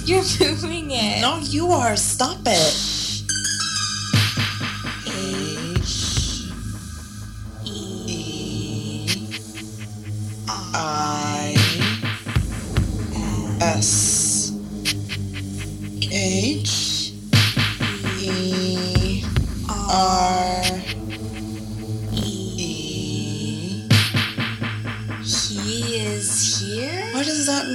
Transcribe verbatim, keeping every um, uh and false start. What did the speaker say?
You're moving it. No, you are. Stop it. H E I S H E R E. He is here? What does that